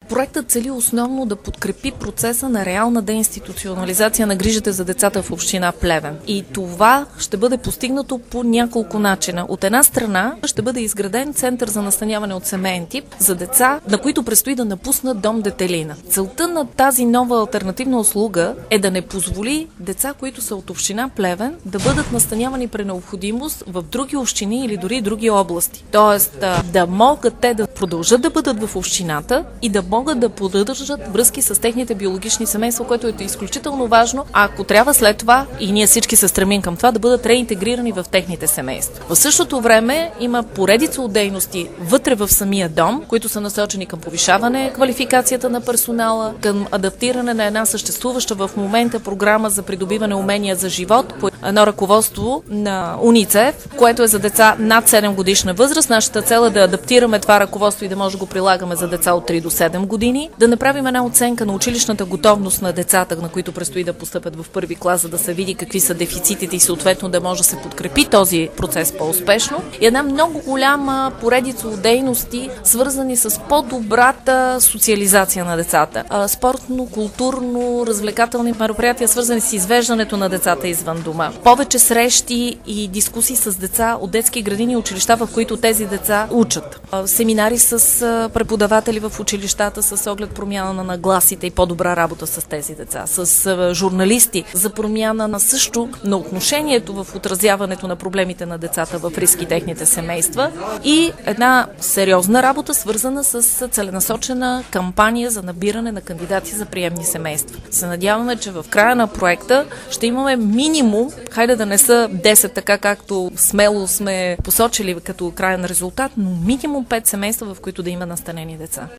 Проектът цели основно да подкрепи процеса на реална деинституционализация на грижите за децата в община Плевен. И това ще бъде постигнато по няколко начина. От една страна ще бъде изграден център за настаняване от семейен тип за деца, на които предстои да напуснат дом детелина. Целта на тази нова алтернативна услуга е да не позволи деца, които са от община Плевен, да бъдат настанявани при необходимост в други общини или дори други области. Тоест да могат те да продължат да бъдат в общината и да могат да поддържат връзки с техните биологични семейства, което е изключително важно, ако трябва след това, и ние всички се стремим към това, да бъдат реинтегрирани в техните семейства. В същото време има поредица от дейности вътре в самия дом, които са насочени към повишаване квалификацията на персонала, към адаптиране на една съществуваща в момента програма за придобиване умения за живот по едно ръководство на УНИЦЕФ, което е за деца над 7 годишна възраст. Нашата цел е да адаптираме това ръководство и да може да го прилагаме за деца от 3 до 7 години, да направим една оценка на училищната готовност на децата, на които предстои да постъпят в първи клас, за да се види какви са дефицитите и съответно да може да се подкрепи този процес по-успешно. И една много голяма поредица от дейности, свързани с по-добрата социализация на децата. Спортно, културно, развлекателни мероприятия, свързани с извеждането на децата извън дома. Повече срещи и дискусии с деца от детски градини и училища, в които тези деца учат. Семинари с преподаватели в училищата с оглед промяна на нагласите и по-добра работа с тези деца. С журналисти за промяна на също на отношението в отразяването на проблемите на децата в риск и техните семейства. И една сериозна работа, свързана с целенасочена кампания за набиране на кандидати за приемни семейства. Се надяваме, че в края на проекта ще имаме минимум, хайде да не са 10, така както смело сме посочили като краен резултат, но минимум 5 семейства, в които да има настанени деца.